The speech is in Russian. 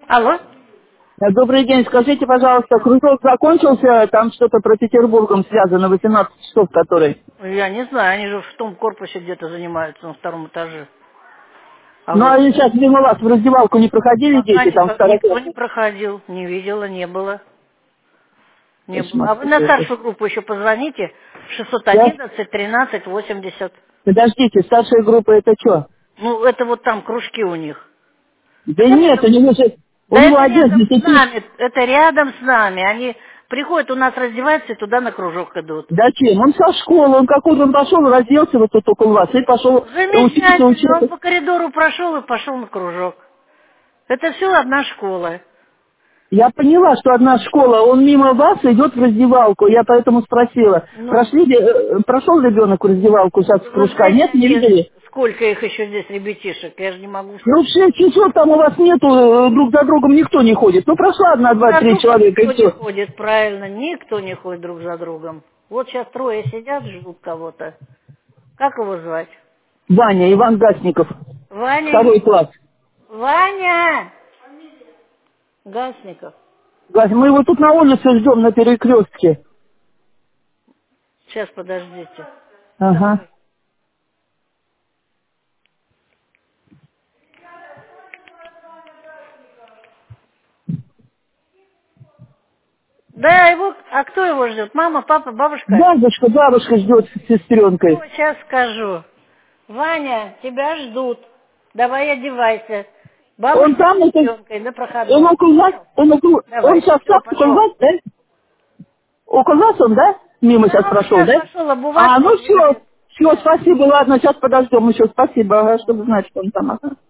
Алло? Добрый день, скажите, пожалуйста, кружок закончился, там что-то про Петербургом связано, 18 часов который. Я не знаю, они же в том корпусе где-то занимаются, на втором этаже. А Ну, вы? а сейчас мимо вас в раздевалку не проходили Пока дети, там никто не второклассники? проходил, не видела, не было. Не было. Кошмар А вы на какой-то. старшую группу еще позвоните. Да? 611 13 80. Подождите, старшая группа это что? Ну, это вот там кружки у них. Да Это нет, рядом. у Да него это один рядом из с детей. нами. Это рядом с нами. Они приходят у нас раздеваются и туда на кружок идут. Да чем? Он со школы, он какой-то он пошел, разделся вот тут около вас, и пошел учиться, Замечательно. Он учиться. по коридору прошел и пошел на кружок. Это все одна школа. Я поняла, что одна школа, он мимо вас идет в раздевалку, я поэтому спросила, Ну, прошел ребенок в раздевалку сейчас с вы кружка, знаете, нет, не они, видели? сколько их еще здесь ребятишек, я же не могу Ну, в сказать. 6 часов там у вас нету, друг за другом никто не ходит. Ну, прошла одна, Друг два, за три другом человека, никто и не все. ходит, правильно, никто не ходит друг за другом. Вот сейчас трое сидят, ждут кого-то. Как его звать? Ваня, Иван Гасников, Ваня? второй класс. Ваня! Гасников. Мы его тут на улице ждем, на перекрестке. Сейчас, подождите. Ага. Да, его, а кто его ждет? Мама, папа, бабушка? Бабушка ждет с Ну, сестренкой. сейчас скажу. Ваня, тебя ждут. Давай одевайся. Он Бабушка с там, сестренкой на он проходной. около вас, Понял? он Давай. сейчас Все, так, около пошел. вас, да? Около вас он, да? Мимо сейчас Да, он прошел, сейчас да? пошел А, обуваться ну и выйдет. все, Да. спасибо, ладно, сейчас подождем еще, спасибо, ага, чтобы знать, что он там, ага.